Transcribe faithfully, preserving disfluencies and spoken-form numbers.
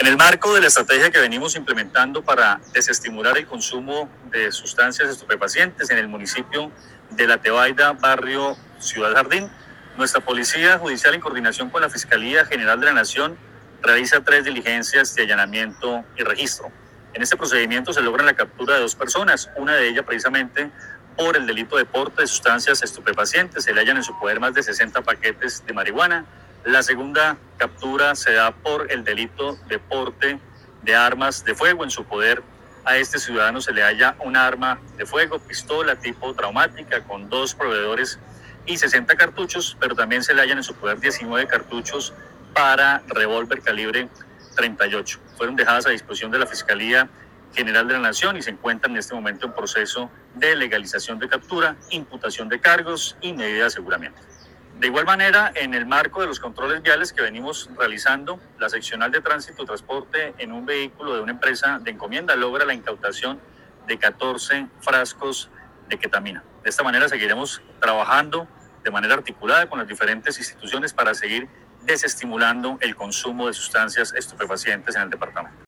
el marco de la estrategia que venimos implementando para desestimular el consumo de sustancias estupefacientes en el municipio de La Tebaida, barrio Ciudad Jardín, nuestra Policía Judicial, en coordinación con la Fiscalía General de la Nación, realiza tres diligencias de allanamiento y registro. En este procedimiento se logra la captura de dos personas, una de ellas precisamente por el delito de porte de sustancias estupefacientes. Se le hallan en su poder más de sesenta paquetes de marihuana. La segunda captura se da por el delito de porte de armas de fuego. En su poder a este ciudadano se le halla una arma de fuego, pistola tipo traumática con dos proveedores y sesenta cartuchos, pero también se le hallan en su poder diecinueve cartuchos para revólver calibre treinta y ocho. Fueron dejadas a disposición de la Fiscalía General de la Nación y se encuentran en este momento en proceso de legalización de captura, imputación de cargos y medida de aseguramiento. De igual manera, en el marco de los controles viales que venimos realizando, la seccional de tránsito y transporte en un vehículo de una empresa de encomienda logra la incautación de catorce frascos de ketamina. De esta manera seguiremos trabajando de manera articulada con las diferentes instituciones para seguir desestimulando el consumo de sustancias estupefacientes en el departamento.